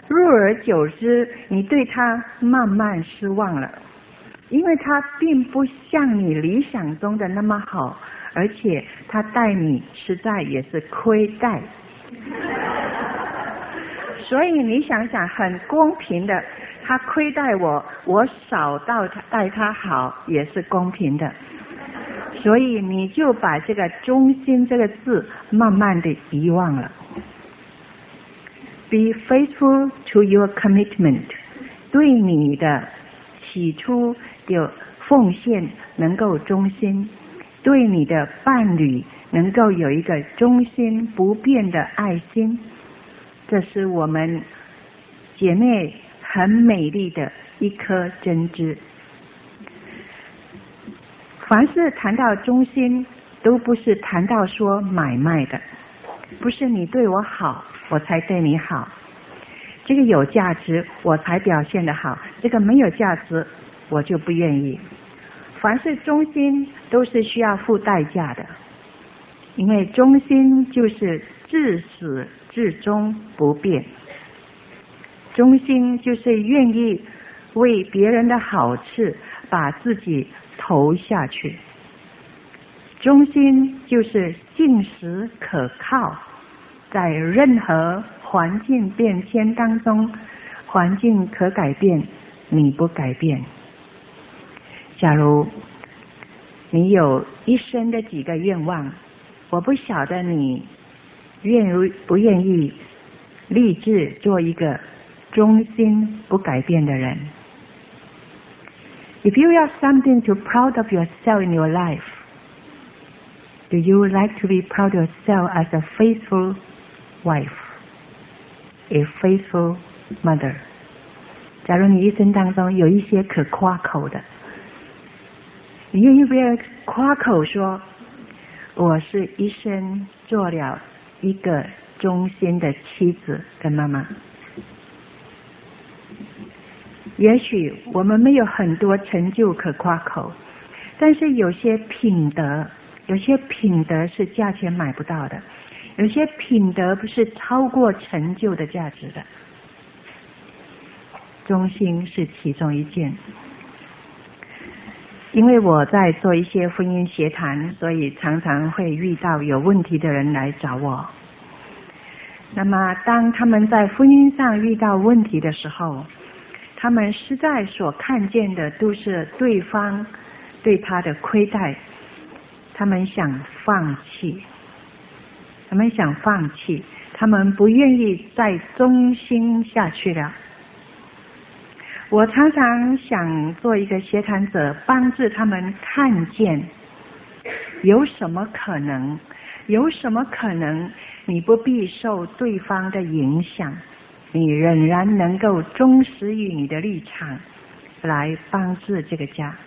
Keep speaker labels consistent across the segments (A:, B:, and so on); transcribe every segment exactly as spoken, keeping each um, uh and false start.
A: 入而久之，你对他慢慢失望了，因为他并不像你理想中的那么好，而且他待你实在也是亏待。所以你想想，很公平的，他亏待我，我少到待他好也是公平的。所以你就把这个忠心这个字慢慢的遗忘了。Be faithful to your commitment， 对你的起初的奉献能够忠心，对你的伴侣能够有一个忠心不变的爱心，这是我们姐妹很美丽的一颗真知。凡是谈到忠心，都不是谈到说买卖的，不是你对我好我才对你好，这个有价值我才表现得好，这个没有价值我就不愿意。凡是忠心都是需要付代价的，因为忠心就是至始至终不变，忠心就是愿意为别人的好处把自己投下去，忠心就是信实可靠，在任何环境变迁当中，环境可改变，你不改变。假如你有一生的几个愿望，我不晓得你愿不愿意立志做一个忠心不改变的人。If you have something to proud of yourself in your life, do you like to be proud of yourself as a faithful wife, a faithful mother? 假如你一生当中有一些可夸口的，你愿意不愿意夸口说，我是一生做了一个忠心的妻子跟妈妈？也许我们没有很多成就可夸口，但是有些品德，有些品德是价钱买不到的，有些品德不是超过成就的价值的。忠心是其中一件。因为我在做一些婚姻协谈，所以常常会遇到有问题的人来找我。那么当他们在婚姻上遇到问题的时候，他们实在所看见的都是对方对他的亏待，他们想放弃，他们想放弃，他们不愿意再忠心下去了。我常常想做一个协谈者，帮助他们看见有什么可能，有什么可能你不必受对方的影响，你仍然能够忠实于你的立场来帮助这个家。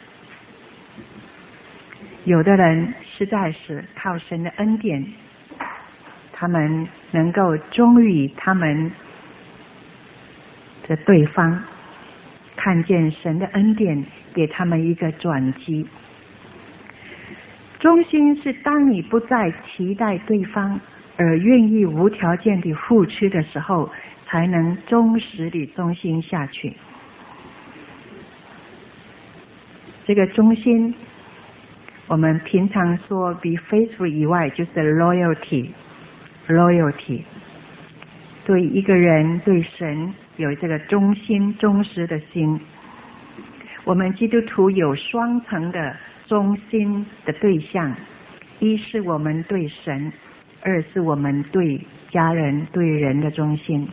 A: 有的人实在是靠神的恩典，他们能够忠于他们的对方，看见神的恩典给他们一个转机。忠心是当你不再期待对方，而愿意无条件地付出的时候，才能忠实地忠心下去。这个忠心，我们平常说 be faithful 以外，就是 loyalty loyalty 对一个人对神有这个忠心忠实的心。我们基督徒有双层的忠心的对象，一是我们对神，二是我们对家人对人的忠心。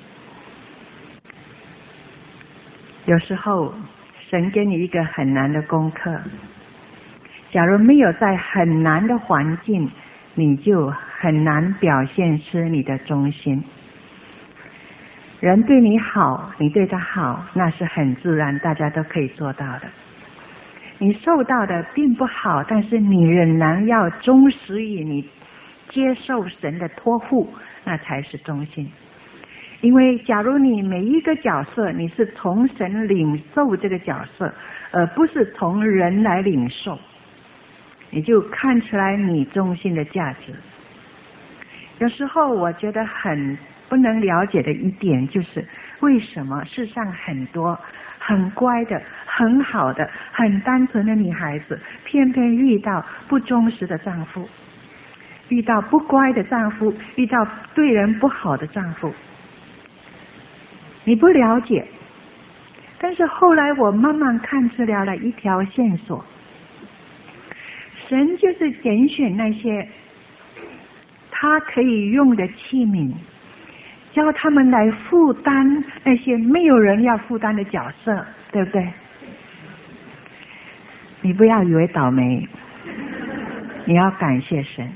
A: 有时候神给你一个很难的功课，假如没有在很难的环境，你就很难表现出你的忠心。人对你好，你对他好，那是很自然，大家都可以做到的。你受到的并不好，但是你仍然要忠实于你接受神的托付，那才是忠心。因为假如你每一个角色你是从神领受这个角色，而不是从人来领受，你就看出来你忠心的价值。有时候我觉得很不能了解的一点就是，为什么世上很多很乖的、很好的、很单纯的女孩子，偏偏遇到不忠实的丈夫，遇到不乖的丈夫，遇到对人不好的丈夫。你不了解，但是后来我慢慢看出来了一条线索，神就是拣选那些他可以用的器皿，教他们来负担那些没有人要负担的角色，对不对？你不要以为倒霉，你要感谢神。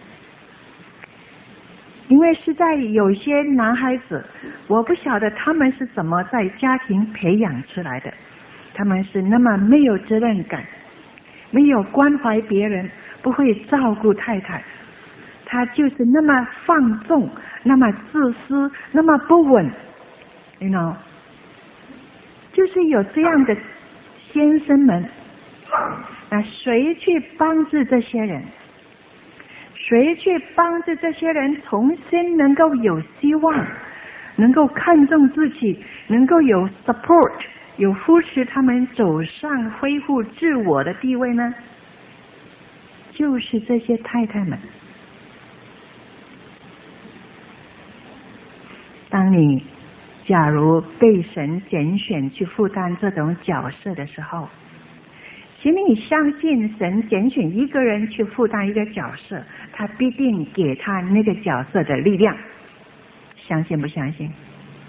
A: 因为是在有些男孩子，我不晓得他们是怎么在家庭培养出来的，他们是那么没有责任感，没有关怀别人，不会照顾太太，他就是那么放纵，那么自私，那么不稳 you know 就是有这样的先生们。那谁去帮助这些人？谁去帮助这些人重新能够有希望，能够看重自己，能够有 support， 有扶持他们走上恢复自我的地位呢？就是这些太太们。当你假如被神拣选去负担这种角色的时候，请你相信神拣选一个人去负担一个角色，他必定给他那个角色的力量。相信不相信？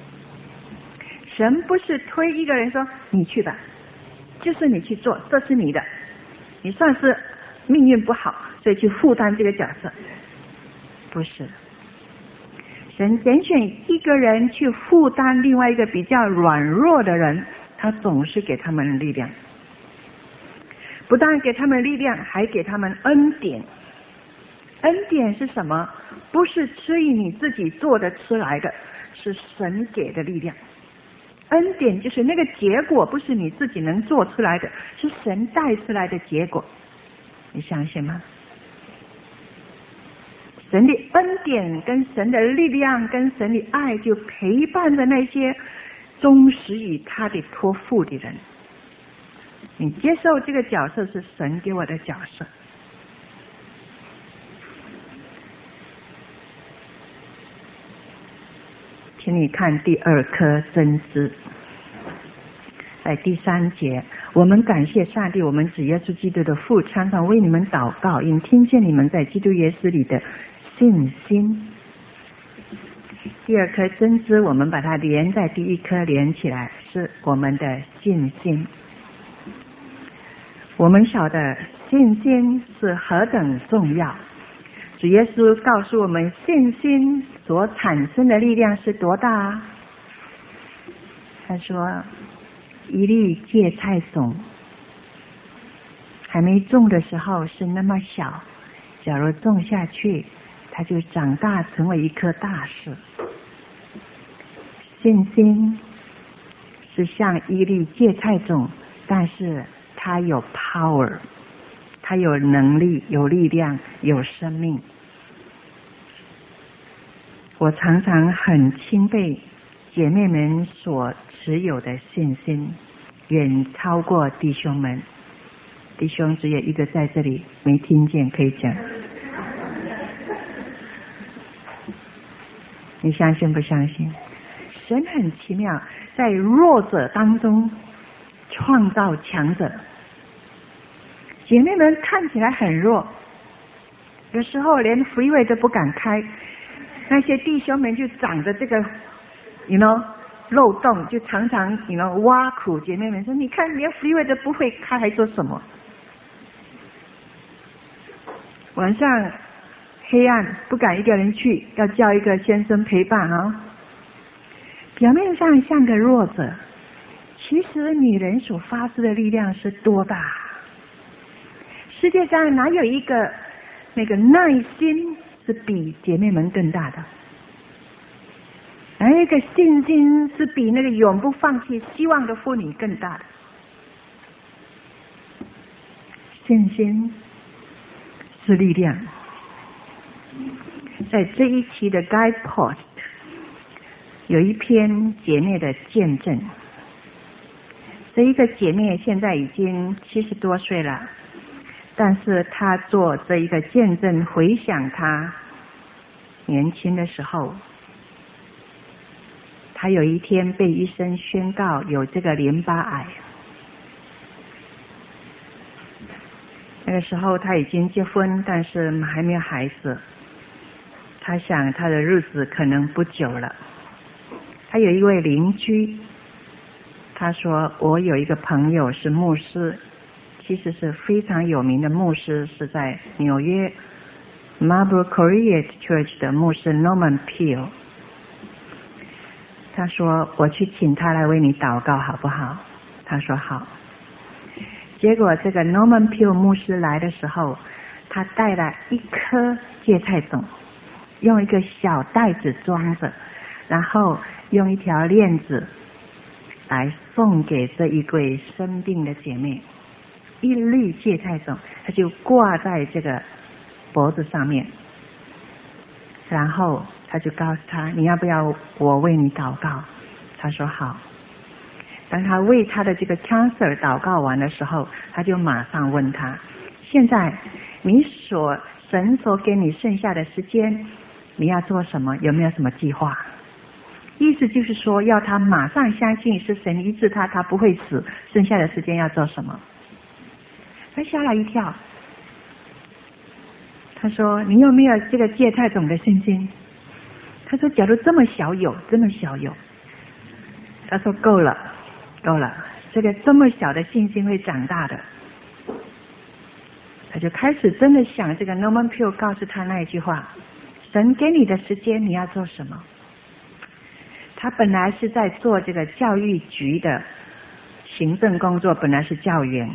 A: 神不是推一个人说你去吧，就是你去做，这是你的，你算是命运不好，所以去负担这个角色。不是，神拣选一个人去负担另外一个比较软弱的人，他总是给他们力量。不但给他们力量，还给他们恩典。恩典是什么？不是出于你自己做的出来的，是神给的力量。恩典就是那个结果，不是你自己能做出来的，是神带出来的结果。你相信吗？神的恩典跟神的力量跟神的爱，就陪伴着那些忠实于他的托付的人。你接受这个角色是神给我的角色。请你看第二颗真枝，在第三节，我们感谢上帝，我们主耶稣基督的父，常常为你们祷告，因听见你们在基督耶稣里的信心。第二颗真枝，我们把它连在第一颗连起来，是我们的信心。我们晓得信心是何等重要，主耶稣告诉我们信心所产生的力量是多大。他说一粒芥菜种还没种的时候是那么小，假如种下去它就长大成为一棵大树。信心是像一粒芥菜种，但是它有 power， 它有能力，有力量，有生命。我常常很钦佩姐妹们所持有的信心，远超过弟兄们。弟兄只有一个在这里没听见，可以讲。你相信不相信？神很奇妙，在弱者当中创造强者。姐妹们看起来很弱，有时候连 freeway 都不敢开，那些弟兄们就长着这个 you know 漏洞，就常常 you know 挖苦姐妹们说，你看连 freeway 都不会开还做什么。晚上黑暗不敢一个人去，要叫一个先生陪伴哦。表面上像个弱者，其实女人所发出的力量是多大。世界上哪有一个那个耐心是比姐妹们更大的？哪有一个信心是比那个永不放弃希望的妇女更大的？信心是力量。在这一期的 Guide Post， 有一篇姐妹的见证。这一个姐妹现在已经七十多岁了，但是她做这一个见证，回想她年轻的时候，她有一天被医生宣告有这个淋巴癌。那个时候她已经结婚，但是还没有孩子。她想她的日子可能不久了。她有一位邻居，他说我有一个朋友是牧师，其实是非常有名的牧师，是在纽约 Marble Korean Church 的牧师 Norman Peale。 他说我去请他来为你祷告好不好？他说好。结果这个 Norman Peale 牧师来的时候，他带了一颗芥菜种，用一个小袋子装着，然后用一条链子来送给这一位生病的姐妹。一粒芥菜种，他就挂在这个脖子上面，然后他就告诉他，你要不要我为你祷告？他说好。当他为他的这个 cancer 祷告完的时候，他就马上问他，现在你所神所给你剩下的时间你要做什么？有没有什么计划？意思就是说要他马上相信是神医治他，他不会死，剩下的时间要做什么？他吓了一跳。他说你有没有这个芥菜种的信心？他说假如这么小有，这么小有。他说够了够了，这个这么小的信心会长大的。他就开始真的想这个 Norman Peale 告诉他那一句话，神给你的时间你要做什么？他本来是在做这个教育局的行政工作，本来是教员。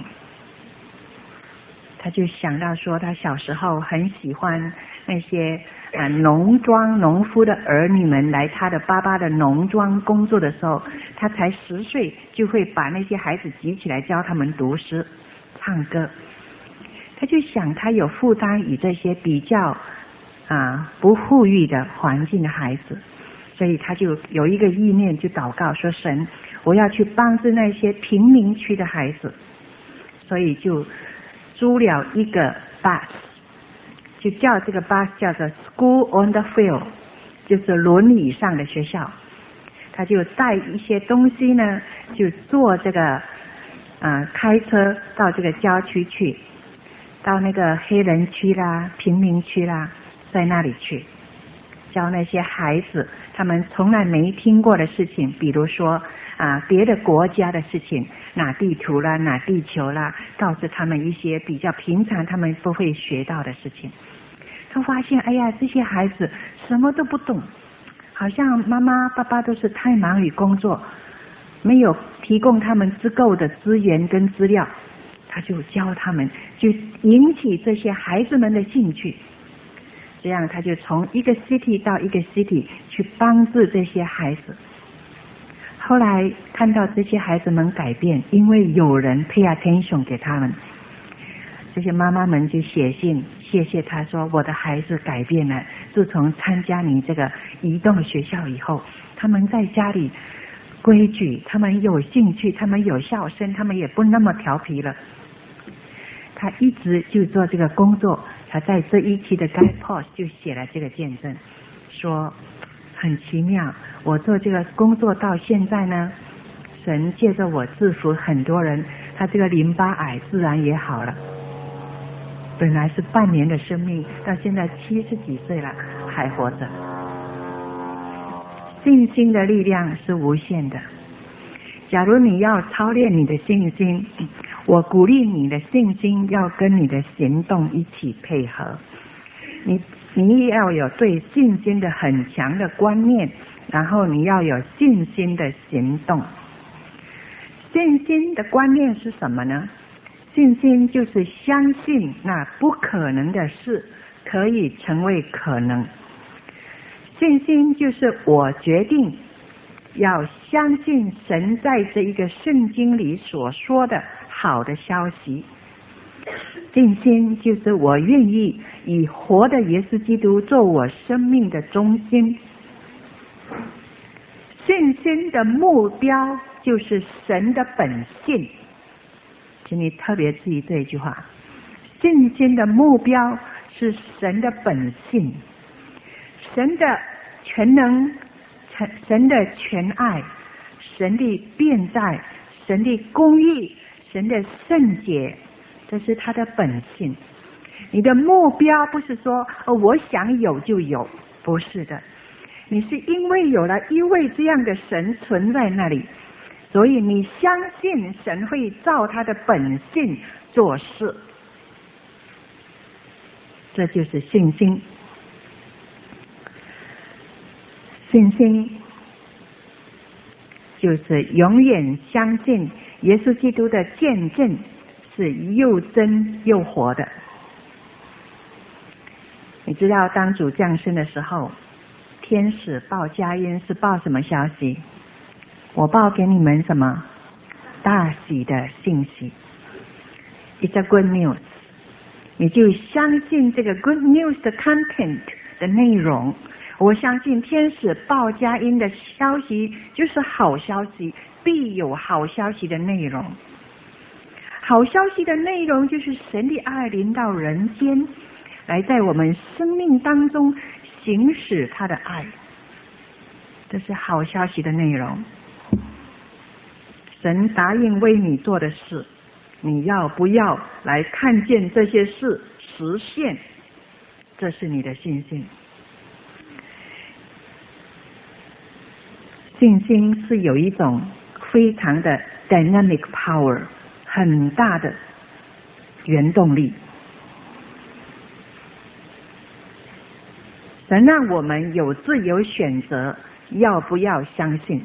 A: 他就想到说他小时候很喜欢那些啊农庄农夫的儿女们来他的爸爸的农庄工作的时候，他才十岁就会把那些孩子集起来教他们读诗唱歌。他就想他有负担与这些比较啊不富裕的环境的孩子，所以他就有一个意念，就祷告说，神我要去帮助那些贫民区的孩子。所以就租了一个 bus， 就叫这个 bus 叫做 School on the Field， 就是轮椅上的学校。他就带一些东西呢，就坐这个啊开车到这个郊区去，到那个黑人区啦、贫民区啦，在那里去教那些孩子他们从来没听过的事情，比如说啊别的国家的事情，拿地图啦、拿地球啦，告诉他们一些比较平常他们不会学到的事情。他发现哎呀，这些孩子什么都不懂，好像妈妈爸爸都是太忙于工作，没有提供他们足够的资源跟资料。他就教他们，就引起这些孩子们的兴趣。这样他就从一个 city 到一个 city 去帮助这些孩子。后来看到这些孩子们改变，因为有人 pay attention 给他们，这些妈妈们就写信谢谢他，说我的孩子改变了，自从参加你这个移动学校以后，他们在家里规矩，他们有兴趣，他们有笑声，他们也不那么调皮了。他一直就做这个工作，他在这一期的 Guide Post 就写了这个见证，说很奇妙，我做这个工作到现在呢，神借着我祝福很多人，他这个淋巴癌自然也好了。本来是半年的生命，到现在七十几岁了还活着。信心的力量是无限的。假如你要操练你的信心，我鼓励你的信心要跟你的行动一起配合。你你要有对信心的很强的观念，然后你要有信心的行动。信心的观念是什么呢？信心就是相信那不可能的事可以成为可能。信心就是我决定要相信神在这一个圣经里所说的好的消息。信心就是我愿意以活的耶稣基督做我生命的中心。 信心的目标就是神的本性，请你特别注意这一句话。信心的目标是神的本性，神的全能，神的全爱，神的辩在，神的公义，神的圣洁，这是他的本性。你的目标不是说哦，我想有就有，不是的，你是因为有了一位这样的神存在那里，所以你相信神会照他的本性做事，这就是信心。信心就是永远相信耶稣基督的见证是又真又活的。你知道当主降生的时候，天使报佳音是报什么消息？我报给你们什么？大喜的信息。It's a good news。你就相信这个 good news 的 content 的内容。我相信天使报佳音的消息就是好消息，必有好消息的内容。好消息的内容就是神的爱临到人间，来在我们生命当中行使他的爱，这是好消息的内容。神答应为你做的事，你要不要来看见这些事实现？这是你的信心。信心是有一种非常的 dynamic power， 很大的原动力。神让我们有自由选择，要不要相信？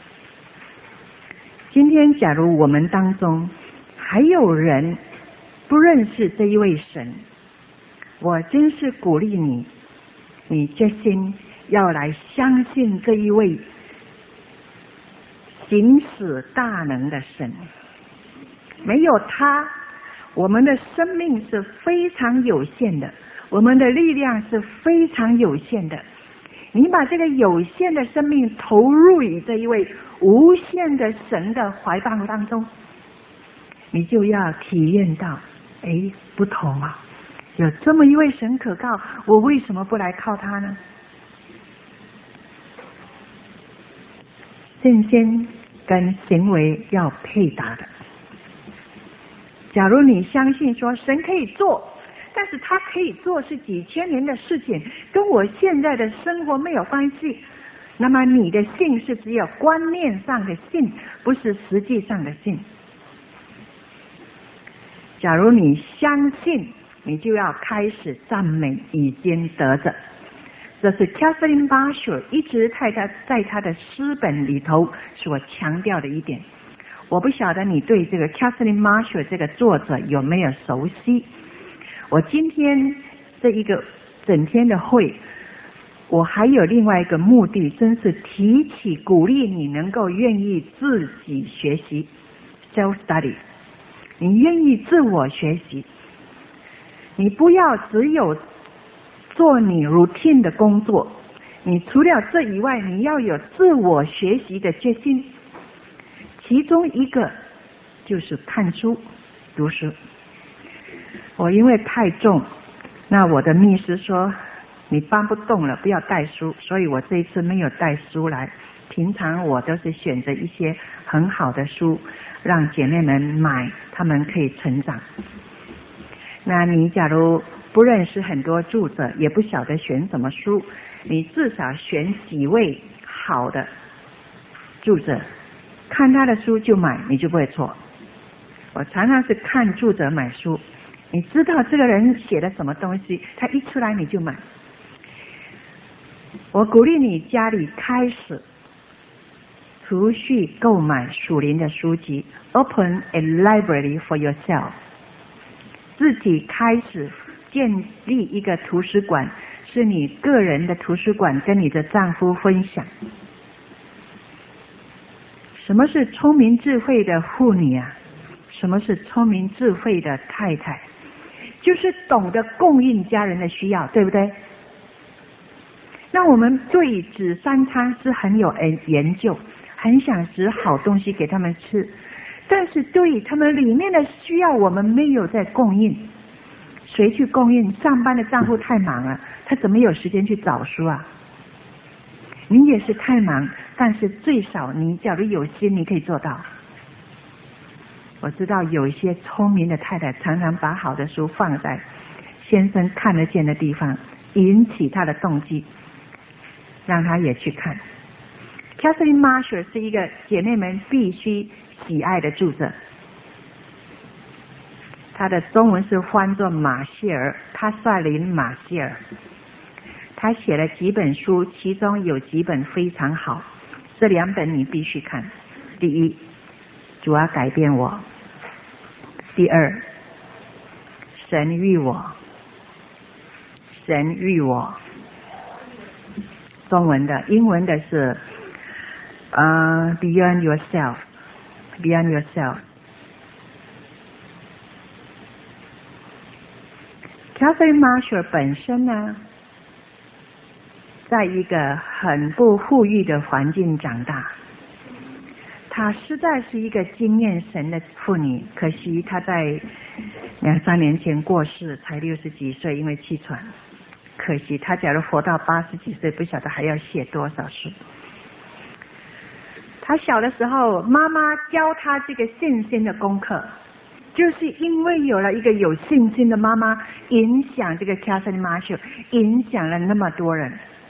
A: 今天假如我们当中还有人不认识这一位神，我真是鼓励你，你决心要来相信这一位行使大能的神。没有他，我们的生命是非常有限的，我们的力量是非常有限的。你把这个有限的生命投入于这一位无限的神的怀抱当中，你就要体验到，哎，不同啊！有这么一位神可靠，我为什么不来靠他呢？信心跟行为要配搭的。假如你相信说神可以做，但是他可以做是几千年的事情，跟我现在的生活没有关系，那么你的信是只有观念上的信，不是实际上的信。假如你相信，你就要开始赞美已经得着。这是 Catherine Marshall 一直在他在他的诗本里头所强调的一点。我不晓得你对这个 Catherine Marshall 这个作者有没有熟悉？我今天这一个整天的会，我还有另外一个目的，真是提起鼓励你能够愿意自己学习 self study， 你愿意自我学习，你不要只有做你 routine 的工作，你除了这以外，你要有自我学习的决心。其中一个就是看书读书。我因为太重，那我的秘书说你搬不动了，不要带书，所以我这一次没有带书来。平常我都是选择一些很好的书让姐妹们买，她们可以成长。那你假如不认识很多著者，也不晓得选什么书，你至少选几位好的著者，看他的书就买，你就不会错。我常常是看著者买书，你知道这个人写的什么东西，他一出来你就买。我鼓励你家里开始储蓄购买属灵的书籍 ，Open a library for yourself， 自己开始建立一个图书馆，是你个人的图书馆，跟你的丈夫分享。什么是聪明智慧的妇女啊？什么是聪明智慧的太太？就是懂得供应家人的需要，对不对？ 那我们对指三餐是很有研究，很想指好东西给他们吃，但是对他们里面的需要我们没有在供应。谁去供应？上班的丈夫太忙了，他怎么有时间去找书啊？你也是太忙，但是最少你假如有心，你可以做到。我知道有一些聪明的太太常常把好的书放在先生看得见的地方，引起他的动机，让他也去看。Catherine Marshall 是一个姐妹们必须喜爱的著作，她的中文是翻作马歇尔，帕萨林马歇尔。她写了几本书，其中有几本非常好，这两本你必须看。第一，主要改变我；第二，神育我，神育我。中文的，英文的是呃、uh, Beyond Yourself Beyond Yourself。 Catherine Marshall 本身呢，在一个很不富裕的环境长大，她实在是一个经验神的妇女，可惜她在两三年前过世，才六十几岁，因为气喘。可惜她假如活到八十几岁，不晓得还要写多少书。她小的时候，妈妈教她这个信心的功课，就是因为有了一个有信心的妈妈，影响这个 Catherine Marshall， 影响了那么多人。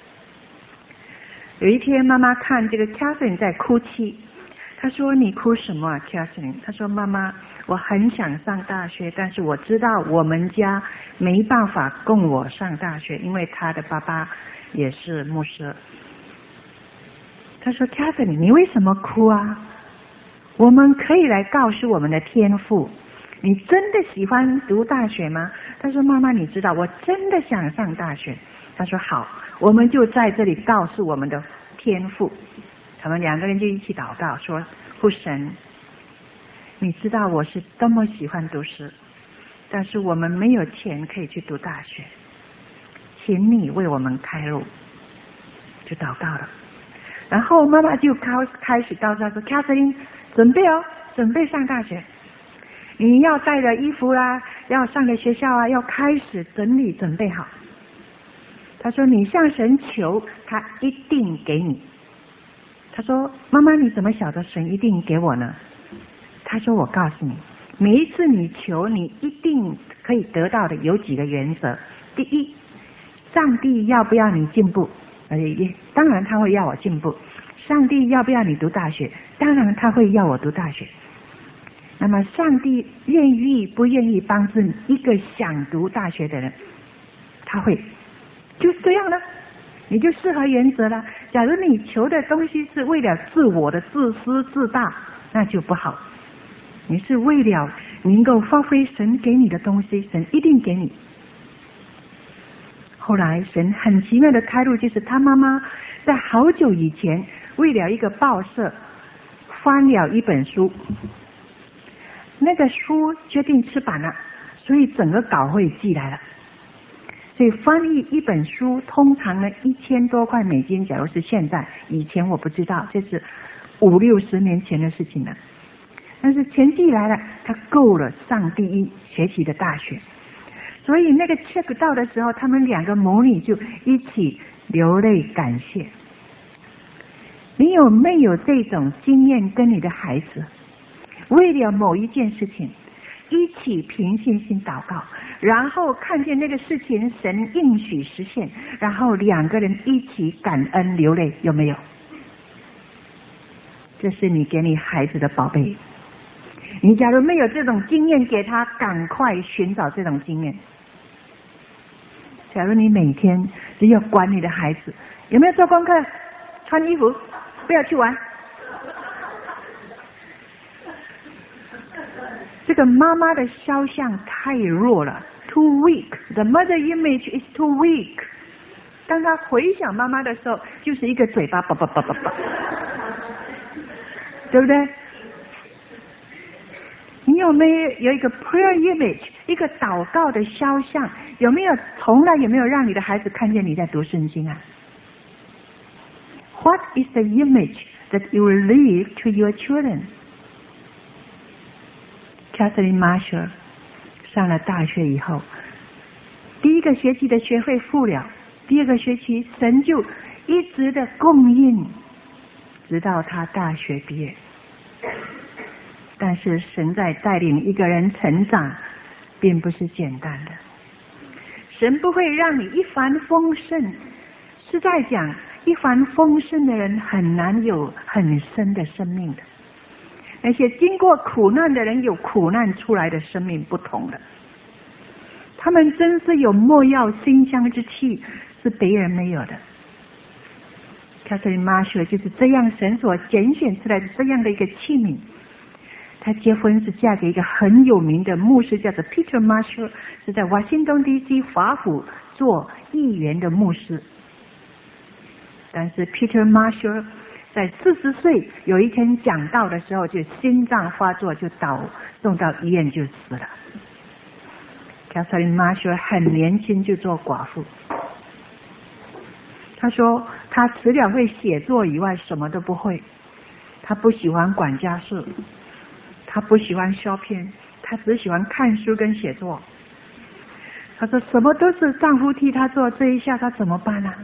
A: 有一天妈妈看这个 Catherine 在哭泣，她说：你哭什么啊 Catherine？ 她说：妈妈，我很想上大学，但是我知道我们家没办法供我上大学，因为她的爸爸也是牧师。她说 Catherine， 你为什么哭啊？我们可以来告诉我们的天父，你真的喜欢读大学吗？她说：妈妈，你知道我真的想上大学。她说：好，我们就在这里告诉我们的天父。他们两个人就一起祷告说：父神，你知道我是多么喜欢读书，但是我们没有钱可以去读大学，请你为我们开路。就祷告了，然后妈妈就开开始告诉他说： Catherine， 准备哦，准备上大学，你要带着衣服啦，要上的学校啊，要开始整理准备好。他说：你向神求，他一定给你。他说：妈妈，你怎么晓得神一定给我呢？他说：我告诉你，每一次你求，你一定可以得到的有几个原则。第一，上帝要不要你进步？呃，当然他会要我进步。上帝要不要你读大学？当然他会要我读大学。那么上帝愿意不愿意帮助一个想读大学的人？他会。就这样了，你就适合原则了。假如你求的东西是为了自我的自私自大，那就不好。你是为了能够发挥神给你的东西，神一定给你。后来神很奇妙的开路，就是他妈妈在好久以前为了一个报社翻了一本书，那个书决定出版了，所以整个稿会寄来了。所以翻译一本书通常呢一千多块美金，假如是现在，以前我不知道，这是五六十年前的事情了。但是钱寄来了，他够了上第一学期的大学。所以那个 check 到的时候，他们两个母女就一起流泪感谢。你有没有这种经验跟你的孩子为了某一件事情一起凭信心祷告，然后看见那个事情神应许实现，然后两个人一起感恩流泪，有没有？这是你给你孩子的宝贝。你假如没有这种经验，给他赶快寻找这种经验。假如你每天只有管你的孩子有没有做功课、穿衣服，不要去玩，这个妈妈的肖像太弱了 ，too weak. The mother image is too weak. 当他回想妈妈的时候，就是一个嘴巴叭叭叭叭叭，对不对？你有没有有一个 prayer image， 一个祷告的肖像？有没有从来有没有让你的孩子看见你在读圣经啊？ what is the image that you will leave to your children? Catherine Marshall 上了大学以后，第一个学期的学费付了，第二个学期神就一直的供应，直到他大学毕业。但是神在带领一个人成长，并不是简单的。神不会让你一帆风顺，是在讲一帆风顺的人很难有很深的生命的。而且经过苦难的人有苦难出来的生命不同的，他们真是有莫要馨香之气，是别人没有的。Catherine Marshall 就是这样神所拣选出来的这样的一个器皿。她结婚是嫁给一个很有名的牧师，叫做 Peter Marshall， 是在华盛顿 D C 华府做议员的牧师。但是 Peter Marshall 在四十岁有一天讲道的时候，就心脏发作，就倒送到医院就死了。Catherine Marshall 很年轻就做寡妇。他说他除了会写作以外什么都不会，他不喜欢管家事，他不喜欢 shopping， 他只喜欢看书跟写作。他说什么都是丈夫替他做，这一下他怎么办呢？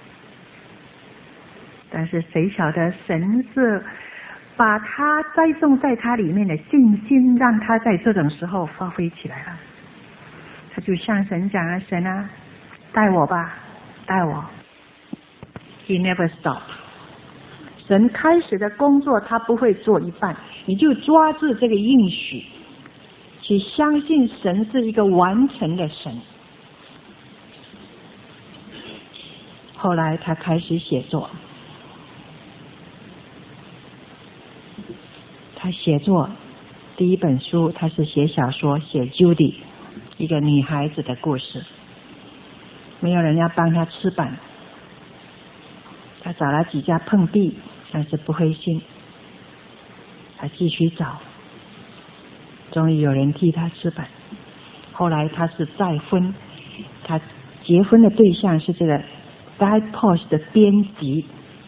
A: 但是谁晓得神是把他栽种在他里面的信心，让他在这种时候发挥起来了。他就向神讲了，神啊，带我吧，带我。He never stopped。神开始的工作他不会做一半，你就抓住这个应许，去相信神是一个完成的神。后来他开始写作，他写作第一本书，他是写小说，写 Judy 一个女孩子的故事，没有人要帮他出版，他找了几家碰壁，但是不灰心，他继续找，终于有人替他出版。后来他是再婚，他结婚的对象是这个 Guy Post 的编辑。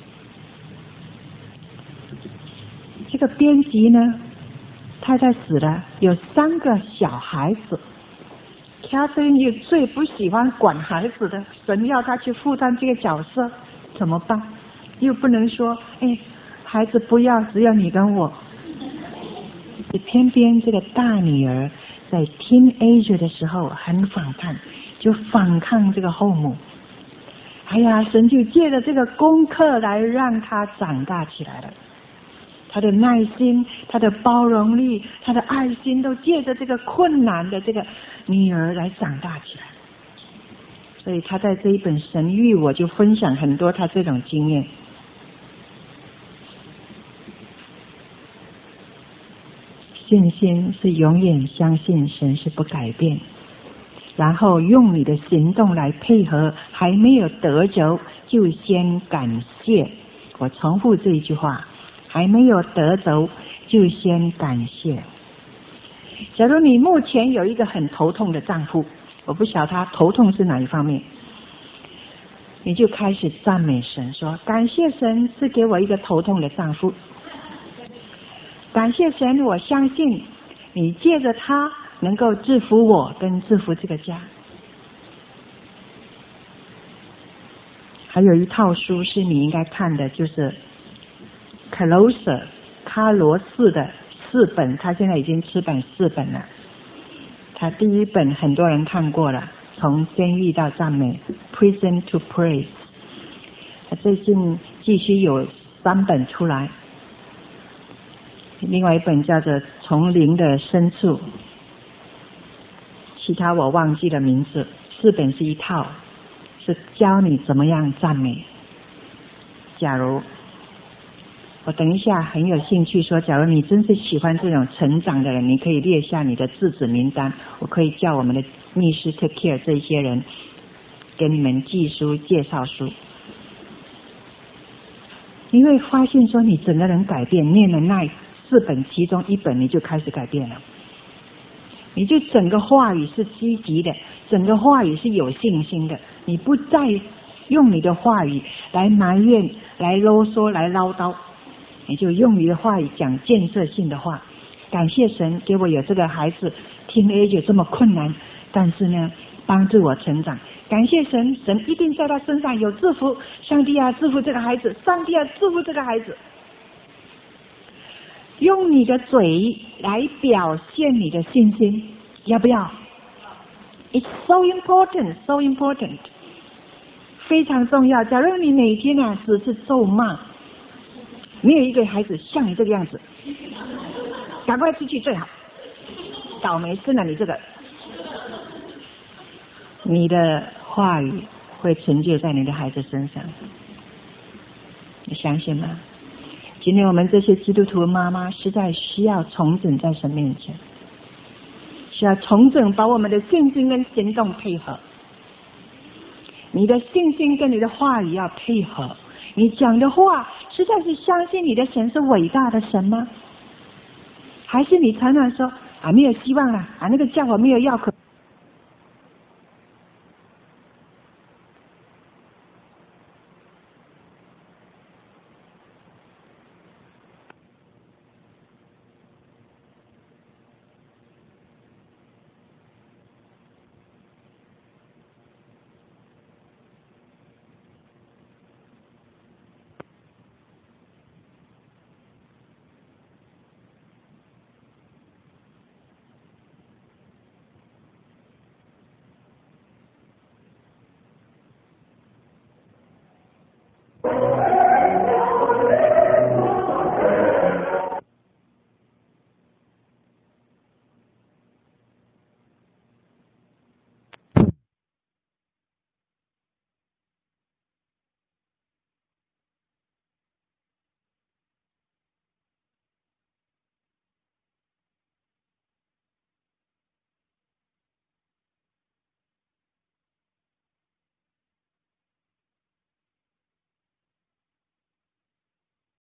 A: 这个编辑呢，太太死了，有三个小孩子。Catherine 又最不喜欢管孩子的，神要他去负担这个角色，怎么办？又不能说，哎，孩子不要，只要你跟我。偏偏这个大女儿在 teenager 的时候很反叛，就反抗这个后母。哎呀，神就借着这个功课来让她长大起来了。他的耐心，他的包容力，他的爱心，都借着这个困难的这个女儿来长大起来。所以他在这一本神谕，我就分享很多他这种经验。信心是永远相信神是不改变，然后用你的行动来配合，还没有得着就先感谢。我重复这一句话，还没有得着就先感谢。假如你目前有一个很头痛的丈夫，我不晓得他头痛是哪一方面，你就开始赞美神，说感谢神是给我一个头痛的丈夫，感谢神，我相信你借着他能够制服我跟制服这个家。还有一套书是你应该看的，就是Closer 卡罗斯的四本，他现在已经出版四本了。他第一本很多人看过了，从监狱到赞美 Prison to Praise。 他最近继续有三本出来，另外一本叫做丛林的深处，其他我忘记了名字。四本是一套，是教你怎么样赞美。假如我等一下很有兴趣说，假如你真是喜欢这种成长的人，你可以列下你的字子名单，我可以叫我们的密师 take care 这些人给你们寄书介绍书。你会发现说你整个人改变，念了那四本其中一本你就开始改变了，你就整个话语是积极的，整个话语是有信心的，你不再用你的话语来埋怨、来啰嗦、来唠叨，你就用你的话语讲建设性的话。感谢神给我有这个孩子，听 A 就这么困难，但是呢，帮助我成长。感谢神，神一定在他身上有祝福。上帝啊，祝福这个孩子！上帝啊，祝福这个孩子！用你的嘴来表现你的信心，要不要 ？It's so important, so important， 非常重要。假如你每天啊只是咒骂，没有一个孩子像你这个样子，赶快出去最好。倒霉死了你这个！你的话语会成就在你的孩子身上，你相信吗？今天我们这些基督徒妈妈实在需要重整在神面前，需要重整，把我们的信心跟行动配合。你的信心跟你的话语要配合，你讲的话实在是相信你的神是伟大的神吗？还是你常常说啊没有希望了啊，那个教我没有药可。